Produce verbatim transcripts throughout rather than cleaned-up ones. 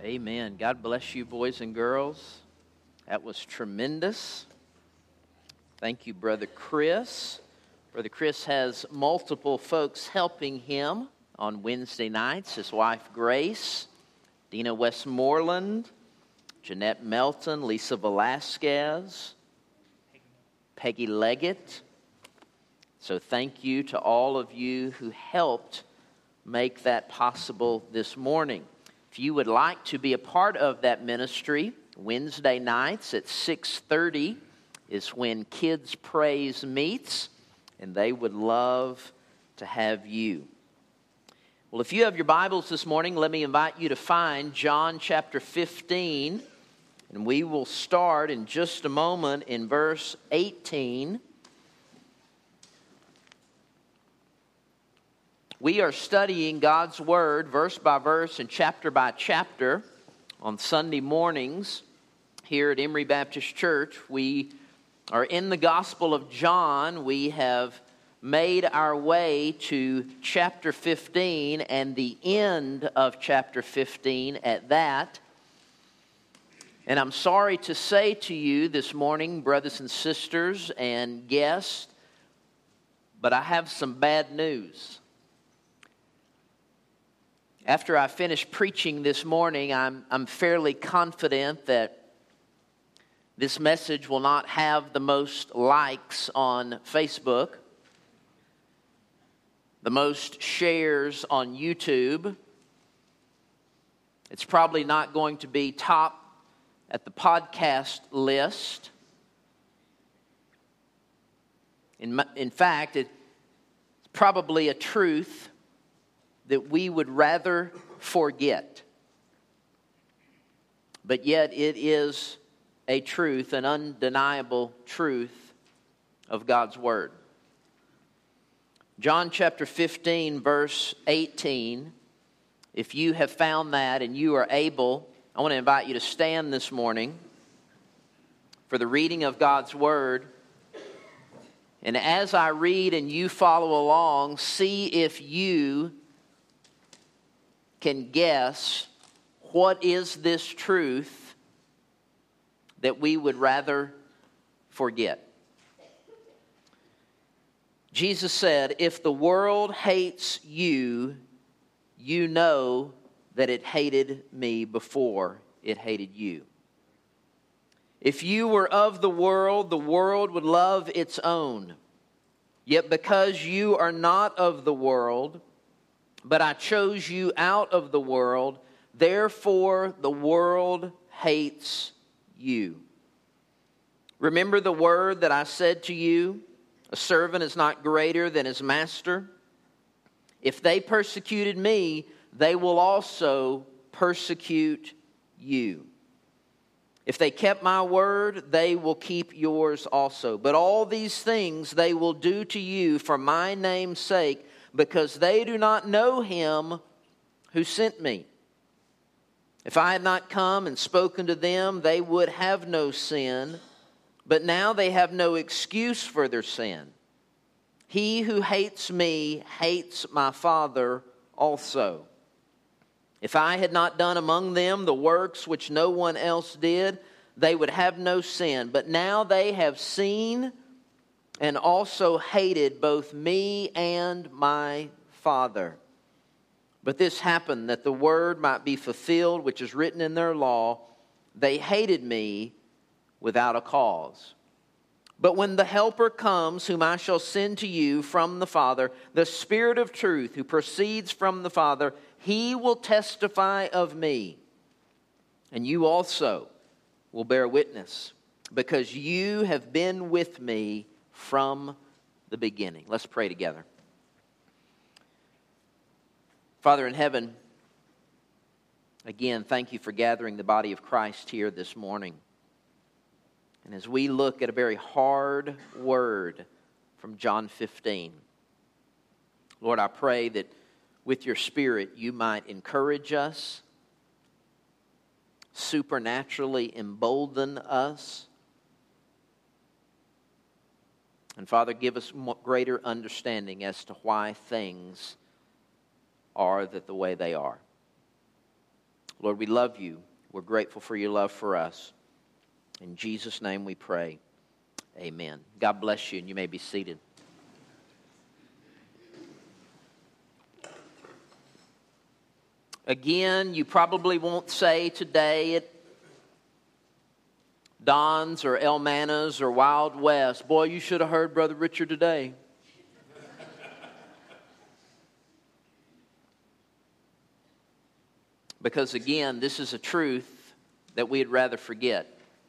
Amen. God bless you, boys and girls. That was tremendous. Thank you, Brother Chris. Brother Chris has multiple folks helping him on Wednesday nights. His wife, Grace, Dina Westmoreland, Jeanette Melton, Lisa Velasquez, Peggy Leggett. So thank you to all of you who helped make that possible this morning. If you would like to be a part of that ministry, Wednesday nights at six thirty is when Kids Praise meets, and they would love to have you. Well, if you have your Bibles this morning, let me invite you to find John chapter fifteen, and we will start in just a moment in verse eighteen. We are studying God's Word verse by verse and chapter by chapter on Sunday mornings here at Emory Baptist Church. We are in the Gospel of John. We have made our way to chapter fifteen and the end of chapter fifteen at that. And I'm sorry to say to you this morning, brothers and sisters and guests, but I have some bad news. After I finish preaching this morning, I'm, I'm fairly confident that this message will not have the most likes on Facebook, the most shares on YouTube. It's probably not going to be top at the podcast list. In, in fact, it's probably a truth that we would rather forget. But yet it is a truth, an undeniable truth of God's Word. John chapter fifteen, verse eighteen. If you have found that and you are able, I want to invite you to stand this morning for the reading of God's Word. And as I read and you follow along, see if you can guess what is this truth that we would rather forget. Jesus said, "If the world hates you, you know that it hated me before it hated you. If you were of the world, the world would love its own. Yet because you are not of the world, but I chose you out of the world, therefore the world hates you. Remember the word that I said to you, a servant is not greater than his master. If they persecuted me, they will also persecute you. If they kept my word, they will keep yours also. But all these things they will do to you for my name's sake, because they do not know him who sent me. If I had not come and spoken to them, they would have no sin, but now they have no excuse for their sin. He who hates me hates my Father also. If I had not done among them the works which no one else did, they would have no sin. But now they have seen and also hated both me and my Father. But this happened that the word might be fulfilled, which is written in their law, they hated me without a cause. But when the Helper comes, whom I shall send to you from the Father, the Spirit of truth, who proceeds from the Father, he will testify of me. And you also will bear witness, because you have been with me from the beginning. Let's pray together. Father in heaven, again, thank you for gathering the body of Christ here this morning. And as we look at a very hard word from John fifteen, Lord, I pray that with your Spirit you might encourage us, supernaturally embolden us, and Father, give us greater understanding as to why things are that the way they are. Lord, we love you. We're grateful for your love for us. In Jesus' name we pray. Amen. God bless you, and you may be seated. Again, you probably won't say today at Don's or El Manna's or Wild West, boy, you should have heard Brother Richard today. Because again, this is a truth that we'd rather forget.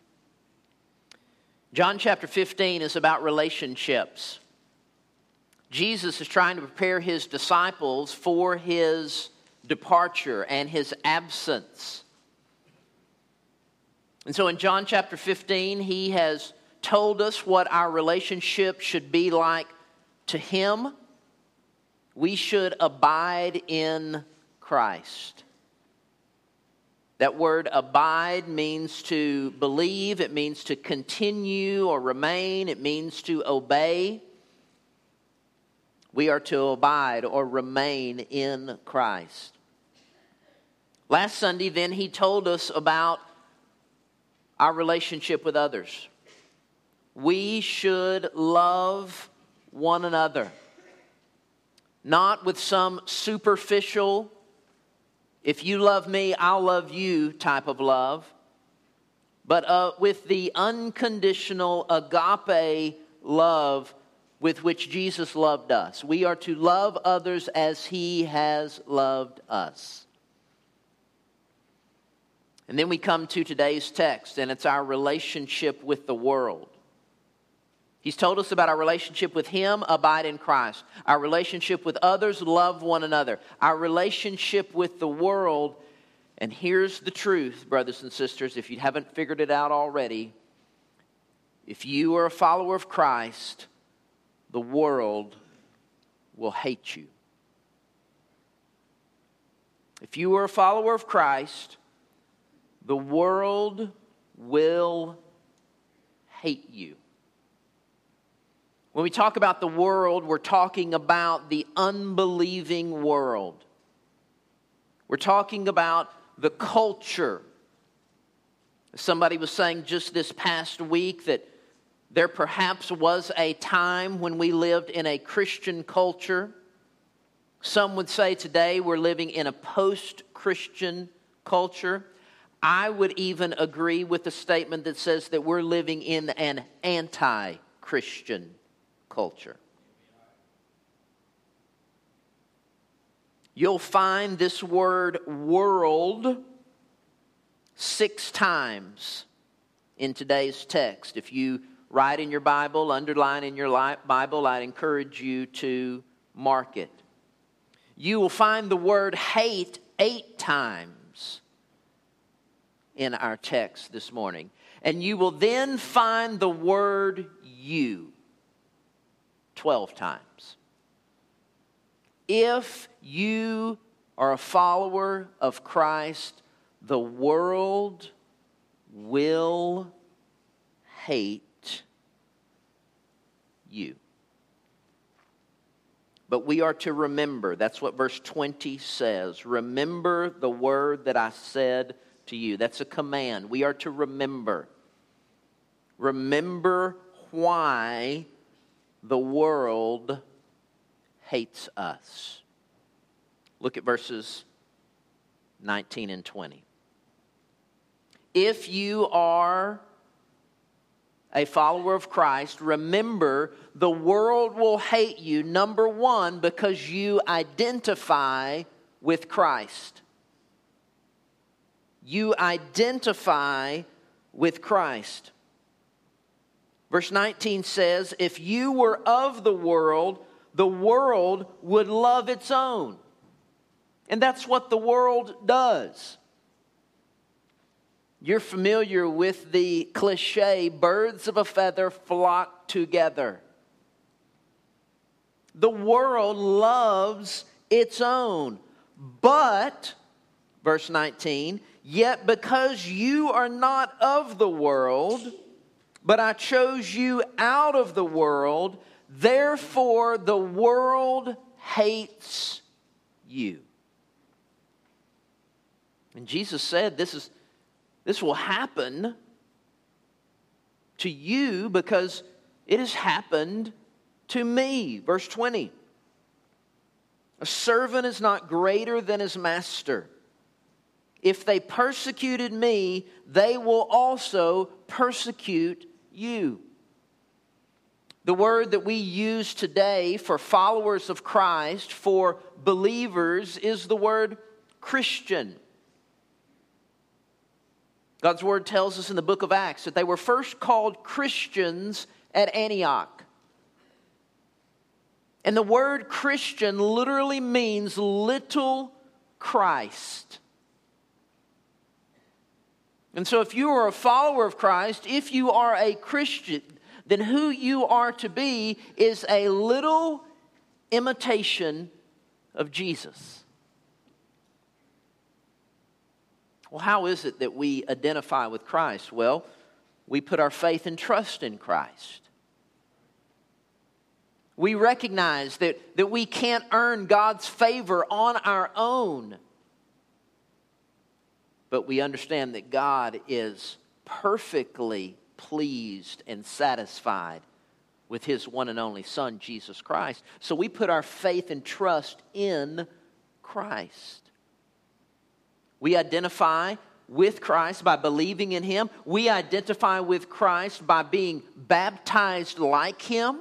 John chapter fifteen is about relationships. Jesus is trying to prepare his disciples for his departure and his absence. And so in John chapter fifteen, he has told us what our relationship should be like to him. We should abide in Christ. That word abide means to believe, it means to continue or remain, it means to obey. We are to abide or remain in Christ. Last Sunday, then, he told us about our relationship with others. We should love one another, not with some superficial, if you love me, I'll love you type of love, but uh, with the unconditional agape love with which Jesus loved us. We are to love others as he has loved us. And then we come to today's text, and it's our relationship with the world. He's told us about our relationship with him, abide in Christ. Our relationship with others, love one another. Our relationship with the world, and here's the truth, brothers and sisters, if you haven't figured it out already, if you are a follower of Christ, the world will hate you. If you are a follower of Christ, the world will hate you. When we talk about the world, we're talking about the unbelieving world. We're talking about the culture. Somebody was saying just this past week that there perhaps was a time when we lived in a Christian culture. Some would say today we're living in a post-Christian culture. I would even agree with the statement that says that we're living in an anti-Christian culture. You'll find this word world six times in today's text. If you write in your Bible, underline in your Bible, I'd encourage you to mark it. You will find the word hate eight times in our text this morning. And you will then find the word you twelve times. If you are a follower of Christ, the world will hate you. But we are to remember, that's what verse twenty says. Remember the word that I said to you. That's a command. We are to remember. Remember why the world hates us. Look at verses nineteen and twenty. If you are a follower of Christ, remember the world will hate you, number one, because you identify with Christ. You identify with Christ. Verse nineteen says, if you were of the world, the world would love its own. And that's what the world does. You're familiar with the cliche, birds of a feather flock together. The world loves its own. But, verse nineteen, yet because you are not of the world, but I chose you out of the world, therefore the world hates you. And Jesus said this is this will happen to you because it has happened to me. Verse twenty. A servant is not greater than his master. If they persecuted me, they will also persecute you. The word that we use today for followers of Christ, for believers, is the word Christian. God's word tells us in the book of Acts that they were first called Christians at Antioch. And the word Christian literally means little Christ. And so if you are a follower of Christ, if you are a Christian, then who you are to be is a little imitation of Jesus. Well, how is it that we identify with Christ? Well, we put our faith and trust in Christ. We recognize that, that we can't earn God's favor on our own. But we understand that God is perfectly pleased and satisfied with His one and only Son, Jesus Christ. So we put our faith and trust in Christ. We identify with Christ by believing in Him. We identify with Christ by being baptized like Him.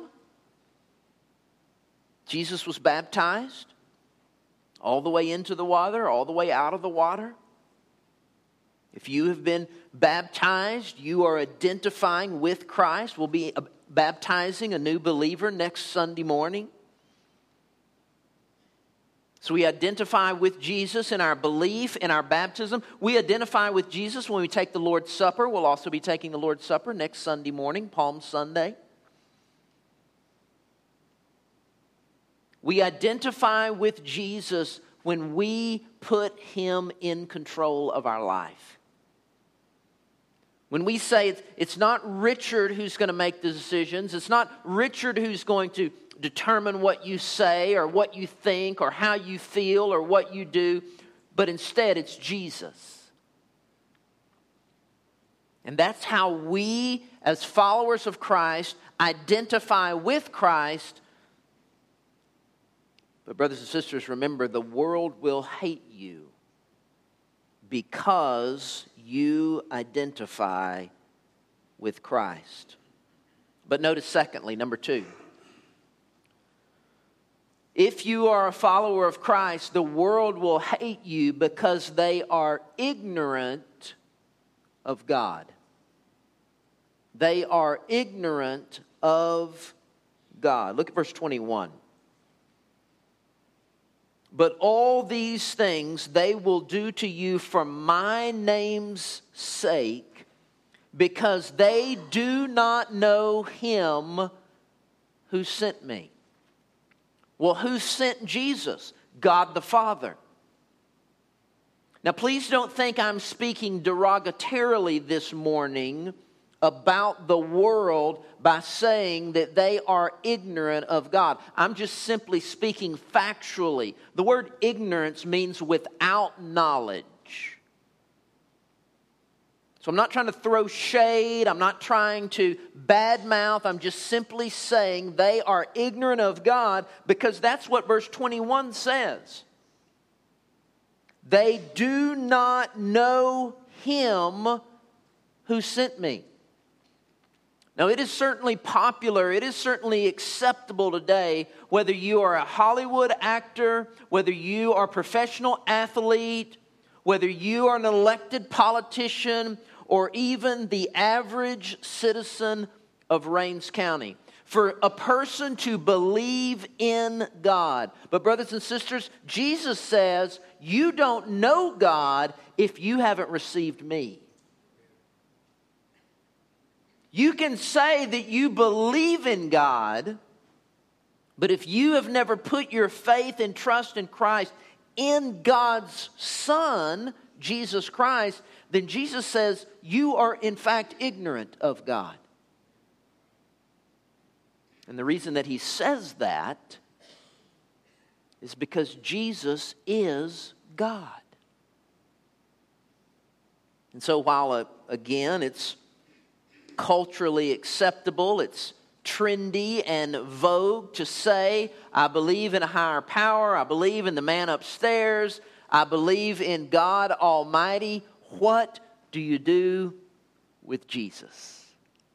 Jesus was baptized all the way into the water, all the way out of the water. If you have been baptized, you are identifying with Christ. We'll be baptizing a new believer next Sunday morning. So we identify with Jesus in our belief, in our baptism. We identify with Jesus when we take the Lord's Supper. We'll also be taking the Lord's Supper next Sunday morning, Palm Sunday. We identify with Jesus when we put Him in control of our life. When we say it's, it's not Richard who's going to make the decisions, it's not Richard who's going to determine what you say or what you think or how you feel or what you do, but instead it's Jesus. And that's how we, as followers of Christ, identify with Christ. But brothers and sisters, remember, the world will hate you because you identify with Christ. But notice secondly, number two, if you are a follower of Christ, the world will hate you because they are ignorant of God. They are ignorant of God. Look at verse twenty-one. But all these things they will do to you for my name's sake, because they do not know Him who sent me. Well, who sent Jesus? God the Father. Now, please don't think I'm speaking derogatorily this morning about the world by saying that they are ignorant of God. I'm just simply speaking factually. The word ignorance means without knowledge. So I'm not trying to throw shade. I'm not trying to badmouth. I'm just simply saying they are ignorant of God because that's what verse twenty-one says. They do not know Him who sent me. Now, it is certainly popular, it is certainly acceptable today, whether you are a Hollywood actor, whether you are a professional athlete, whether you are an elected politician, or even the average citizen of Rains County, for a person to believe in God. But brothers and sisters, Jesus says, you don't know God if you haven't received me. You can say that you believe in God, but if you have never put your faith and trust in Christ, in God's Son, Jesus Christ, then Jesus says you are in fact ignorant of God. And the reason that He says that is because Jesus is God. And so while, uh, again, it's culturally acceptable, it's trendy and vogue to say, I believe in a higher power, I believe in the man upstairs, I believe in God Almighty, what do you do with Jesus?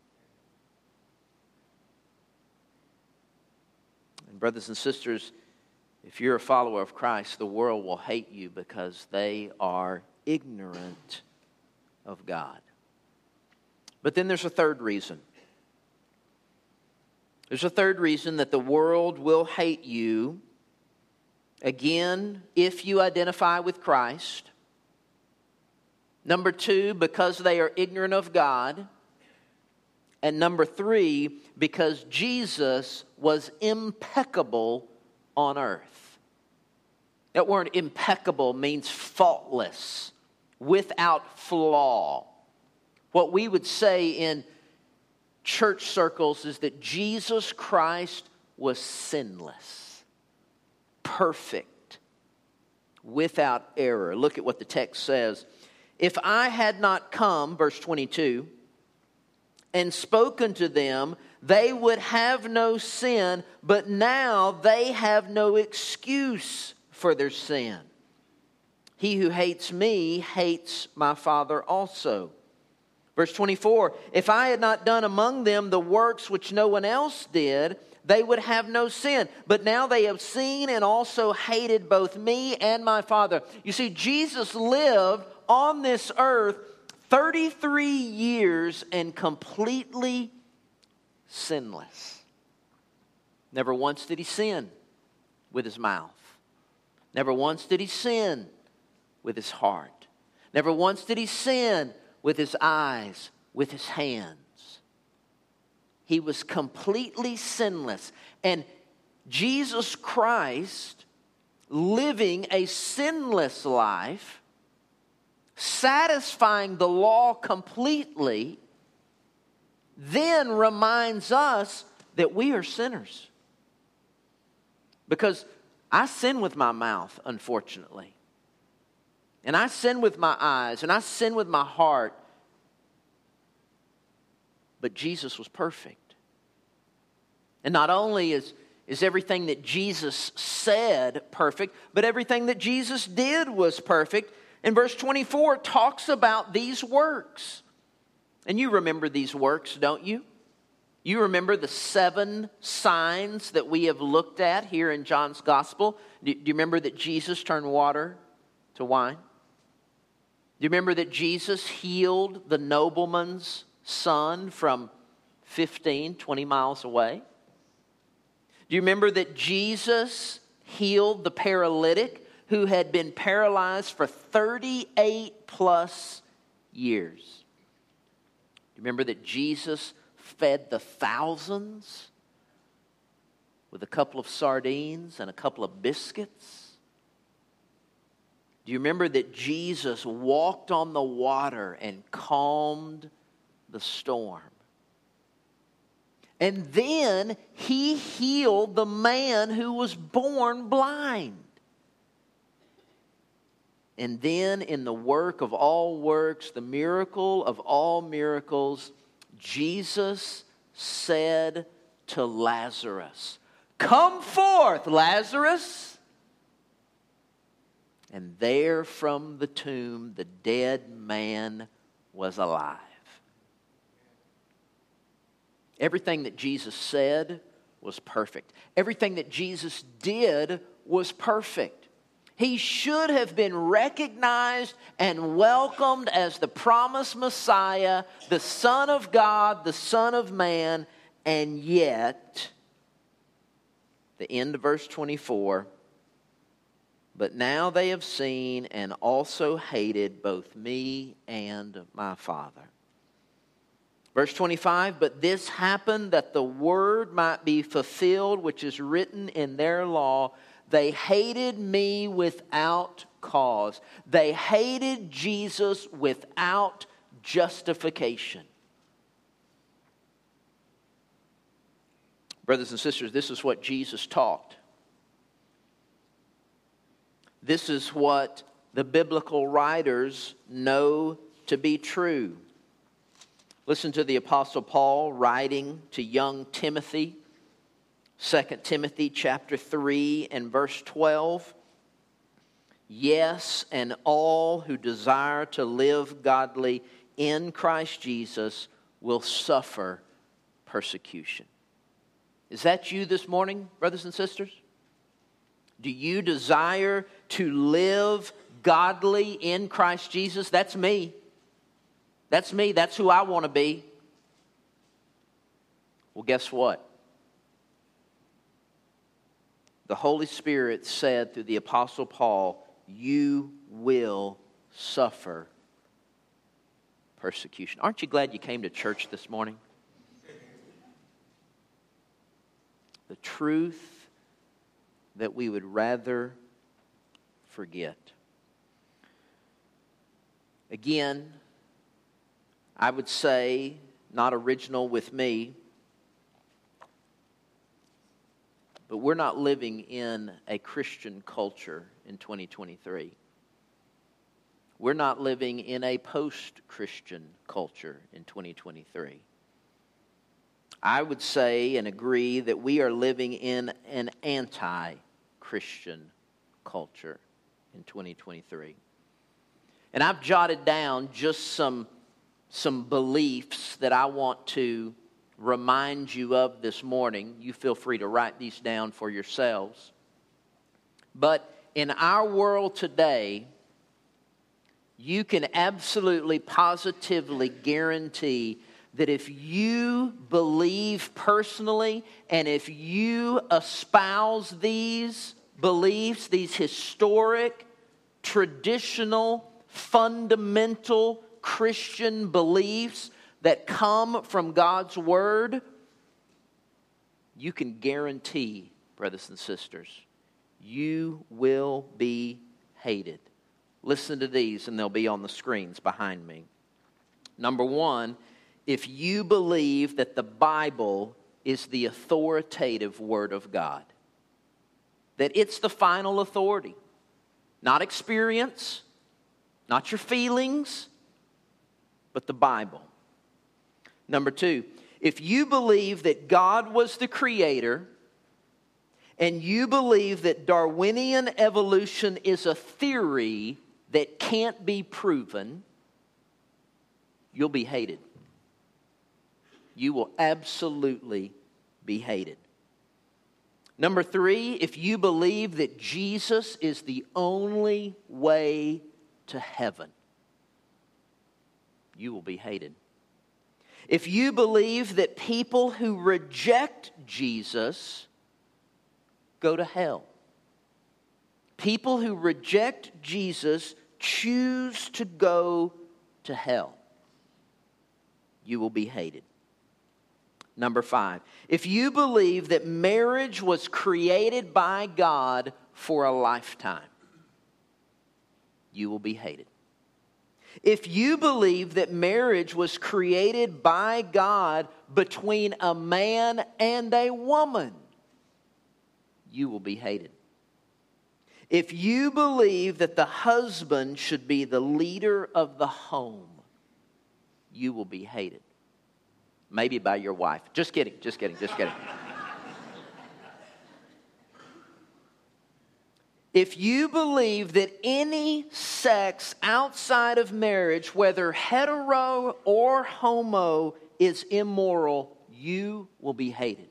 And brothers and sisters, if you're a follower of Christ, the world will hate you because they are ignorant of God. But then there's a third reason. There's a third reason that the world will hate you. Again, if you identify with Christ. Number two, because they are ignorant of God. And number three, because Jesus was impeccable on earth. That word impeccable means faultless, without flaw. What we would say in church circles is that Jesus Christ was sinless, perfect, without error. Look at what the text says. If I had not come, verse twenty-two, and spoken to them, they would have no sin, but now they have no excuse for their sin. He who hates me hates my Father also. Verse twenty-four, if I had not done among them the works which no one else did, they would have no sin. But now they have seen and also hated both me and my Father. You see, Jesus lived on this earth thirty-three years and completely sinless. Never once did he sin with his mouth. Never once did he sin with his heart. Never once did he sin with his eyes, with his hands. He was completely sinless. And Jesus Christ, living a sinless life, satisfying the law completely, then reminds us that we are sinners. Because I sin with my mouth, unfortunately. And I sin with my eyes, and I sin with my heart. But Jesus was perfect. And not only is, is everything that Jesus said perfect, but everything that Jesus did was perfect. And verse twenty-four talks about these works. And you remember these works, don't you? You remember the seven signs that we have looked at here in John's Gospel? Do you remember that Jesus turned water to wine? Do you remember that Jesus healed the nobleman's son from fifteen, twenty miles away? Do you remember that Jesus healed the paralytic who had been paralyzed for thirty-eight plus years? Do you remember that Jesus fed the thousands with a couple of sardines and a couple of biscuits? Do you remember that Jesus walked on the water and calmed the storm? And then he healed the man who was born blind. And then in the work of all works, the miracle of all miracles, Jesus said to Lazarus, "Come forth, Lazarus." And there from the tomb, the dead man was alive. Everything that Jesus said was perfect. Everything that Jesus did was perfect. He should have been recognized and welcomed as the promised Messiah, the Son of God, the Son of Man, and yet, the end of verse twenty-four, but now they have seen and also hated both me and my Father. Verse twenty-five, but this happened that the word might be fulfilled, which is written in their law. They hated me without cause. They hated Jesus without justification. Brothers and sisters, this is what Jesus taught. This is what the biblical writers know to be true. Listen to the Apostle Paul writing to young Timothy, Second Timothy chapter three and verse twelve. Yes, and all who desire to live godly in Christ Jesus will suffer persecution. Is that you this morning, brothers and sisters? Do you desire to live godly in Christ Jesus? That's me. That's me. That's who I want to be. Well, guess what? The Holy Spirit said through the Apostle Paul, you will suffer persecution. Aren't you glad you came to church this morning? The truth that we would rather forget. Again, I would say, not original with me, but we're not living in a Christian culture in twenty twenty-three. We're not living in a post-Christian culture in twenty twenty-three. I would say and agree that we are living in an anti-Christian culture in twenty twenty-three. And I've jotted down just some, some beliefs that I want to remind you of this morning. You feel free to write these down for yourselves. But in our world today, you can absolutely, positively guarantee that if you believe personally and if you espouse these beliefs, these historic, traditional, fundamental Christian beliefs that come from God's Word, you can guarantee, brothers and sisters, you will be hated. Listen to these, and they'll be on the screens behind me. Number one, if you believe that the Bible is the authoritative Word of God, that it's the final authority, not experience, not your feelings, but the Bible. Number two, if you believe that God was the creator and you believe that Darwinian evolution is a theory that can't be proven, you'll be hated. You will absolutely be hated. Number three, if you believe that Jesus is the only way to heaven, you will be hated. If you believe that people who reject Jesus go to hell, people who reject Jesus choose to go to hell, you will be hated. Number five, if you believe that marriage was created by God for a lifetime, you will be hated. If you believe that marriage was created by God between a man and a woman, you will be hated. If you believe that the husband should be the leader of the home, you will be hated. Maybe by your wife. Just kidding, just kidding, just kidding. If you believe that any sex outside of marriage, whether hetero or homo, is immoral, you will be hated.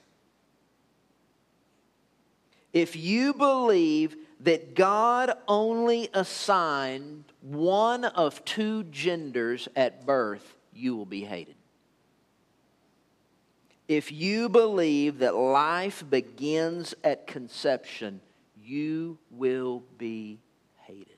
If you believe that God only assigned one of two genders at birth, you will be hated. If you believe that life begins at conception, you will be hated.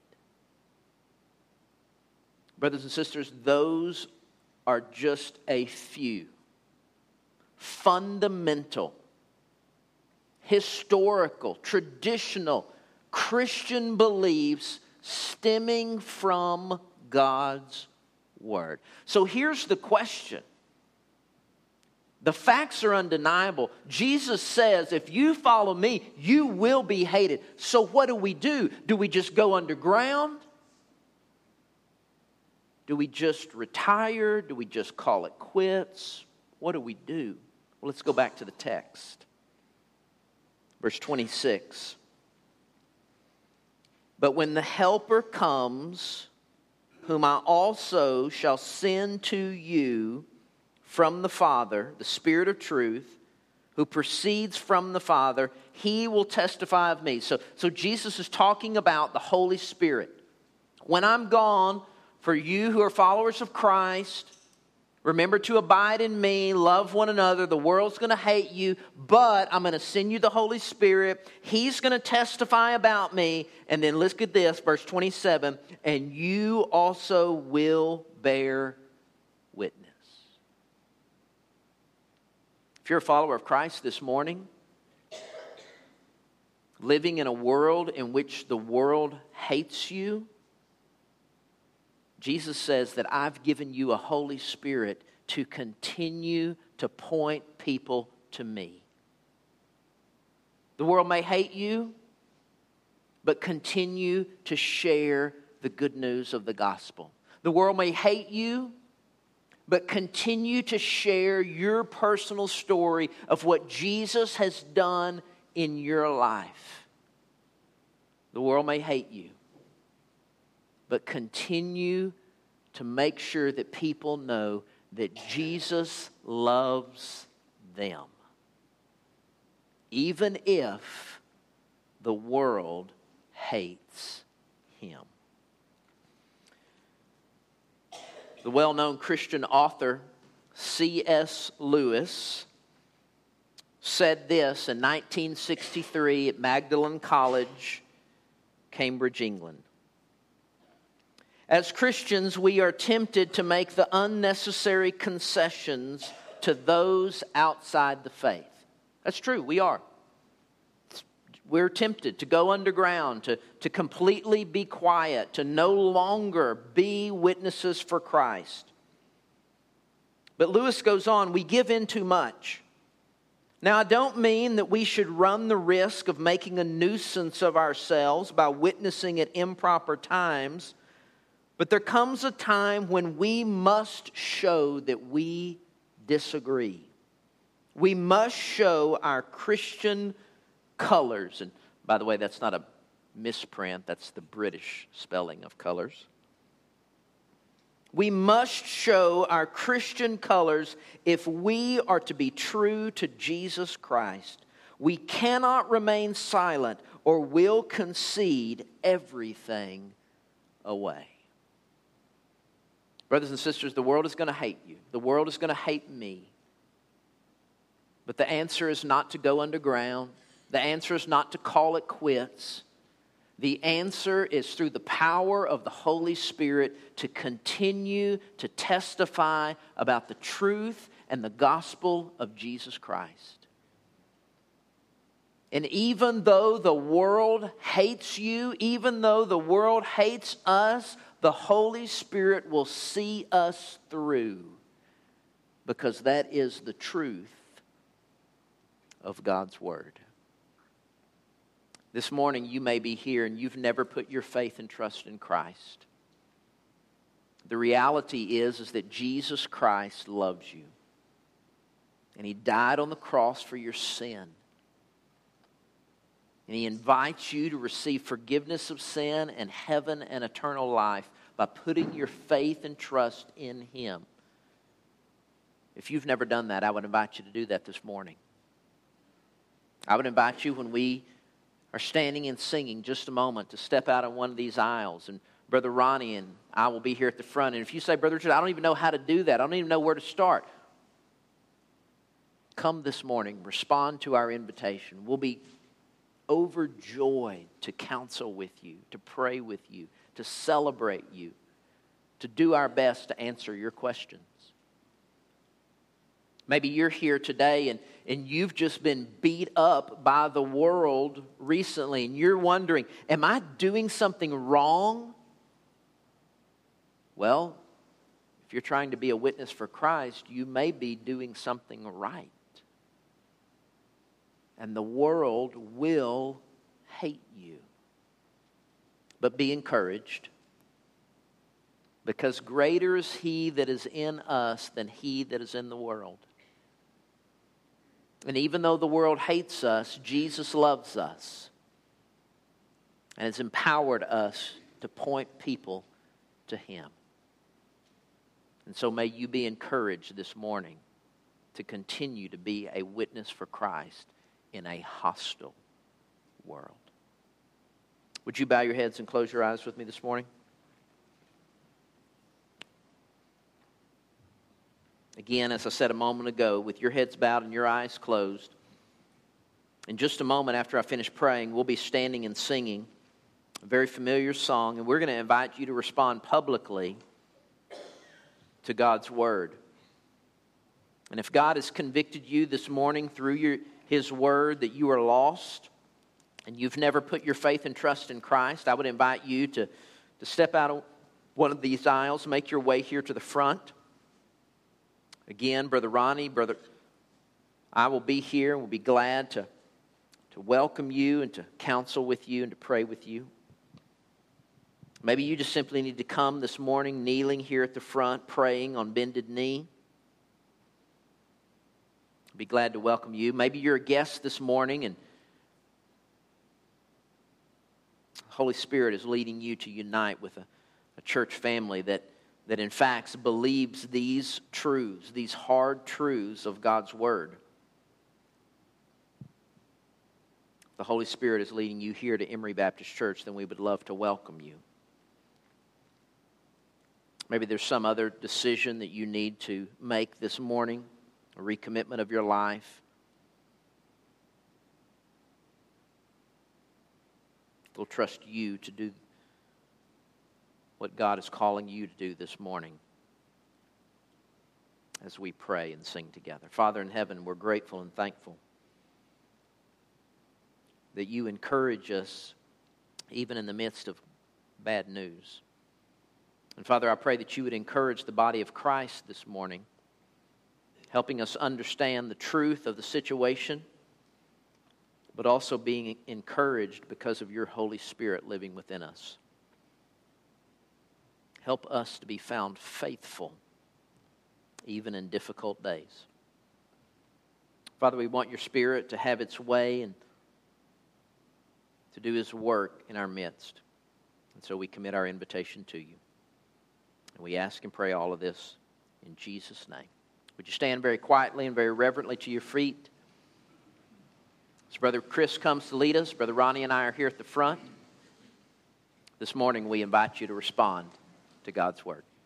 Brothers and sisters, those are just a few fundamental, historical, traditional Christian beliefs stemming from God's Word. So here's the question. The facts are undeniable. Jesus says, if you follow me, you will be hated. So what do we do? Do we just go underground? Do we just retire? Do we just call it quits? What do we do? Well, let's go back to the text. Verse twenty-six. But when the Helper comes, whom I also shall send to you from the Father, the Spirit of truth, who proceeds from the Father, He will testify of me. So, so Jesus is talking about the Holy Spirit. When I'm gone, for you who are followers of Christ, remember to abide in me, love one another. The world's going to hate you, but I'm going to send you the Holy Spirit. He's going to testify about me. And then look at this, verse twenty-seven. And you also will bear witness. If you're a follower of Christ this morning, living in a world in which the world hates you, Jesus says that I've given you a Holy Spirit to continue to point people to me. The world may hate you, but continue to share the good news of the gospel. The world may hate you, but continue to share your personal story of what Jesus has done in your life. The world may hate you, but continue to make sure that people know that Jesus loves them, even if the world hates him. The well-known Christian author C S Lewis said this in nineteen sixty-three at Magdalen College, Cambridge, England. As Christians, we are tempted to make the unnecessary concessions to those outside the faith. That's true, we are. We're tempted to go underground, to, to completely be quiet, to no longer be witnesses for Christ. But Lewis goes on, we give in too much. Now, I don't mean that we should run the risk of making a nuisance of ourselves by witnessing at improper times, but there comes a time when we must show that we disagree. We must show our Christian colors. And by the way, that's not a misprint. That's the British spelling of colors. We must show our Christian colors if we are to be true to Jesus Christ. We cannot remain silent or we'll concede everything away. Brothers and sisters, the world is going to hate you. The world is going to hate me. But the answer is not to go underground. The answer is not to call it quits. The answer is through the power of the Holy Spirit to continue to testify about the truth and the gospel of Jesus Christ. And even though the world hates you, even though the world hates us, the Holy Spirit will see us through, because that is the truth of God's Word. This morning you may be here and you've never put your faith and trust in Christ. The reality is, is that Jesus Christ loves you. And He died on the cross for your sin. And He invites you to receive forgiveness of sin and heaven and eternal life by putting your faith and trust in Him. If you've never done that, I would invite you to do that this morning. I would invite you, when we are standing and singing, just a moment, to step out on one of these aisles. And Brother Ronnie and I will be here at the front. And if you say, Brother Richard, I don't even know how to do that. I don't even know where to start. Come this morning. Respond to our invitation. We'll be overjoyed to counsel with you, to pray with you, to celebrate you, to do our best to answer your questions. Maybe you're here today and, and you've just been beat up by the world recently, and you're wondering, am I doing something wrong? Well, if you're trying to be a witness for Christ, you may be doing something right. And the world will hate you. But be encouraged. because greater is He that is in us than he that is in the world. And even though the world hates us, Jesus loves us and has empowered us to point people to Him. And so may you be encouraged this morning to continue to be a witness for Christ in a hostile world. Would you bow your heads and close your eyes with me this morning? Again, as I said a moment ago, with your heads bowed and your eyes closed, in just a moment after I finish praying, we'll be standing and singing a very familiar song, and we're going to invite you to respond publicly to God's Word. And if God has convicted you this morning through your, His Word that you are lost and you've never put your faith and trust in Christ, I would invite you to, to step out of one of these aisles, make your way here to the front. Again, Brother Ronnie, Brother, I will be here and will be glad to, to welcome you and to counsel with you and to pray with you. Maybe you just simply need to come this morning kneeling here at the front, praying on bended knee. I'd be glad to welcome you. Maybe you're a guest this morning and the Holy Spirit is leading you to unite with a, a church family that that in fact believes these truths, these hard truths of God's Word. If the Holy Spirit is leading you here to Emory Baptist Church, then we would love to welcome you. Maybe there's some other decision that you need to make this morning, a recommitment of your life. We'll trust you to do what God is calling you to do this morning as we pray and sing together. Father in heaven, we're grateful and thankful that you encourage us even in the midst of bad news. And Father, I pray that you would encourage the body of Christ this morning, helping us understand the truth of the situation, but also being encouraged because of your Holy Spirit living within us. Help us to be found faithful even in difficult days. Father, we want your Spirit to have its way and to do His work in our midst. And so we commit our invitation to you. And we ask and pray all of this in Jesus' name. Would you stand very quietly and very reverently to your feet? As Brother Chris comes to lead us, Brother Ronnie and I are here at the front. This morning we invite you to respond to God's Word.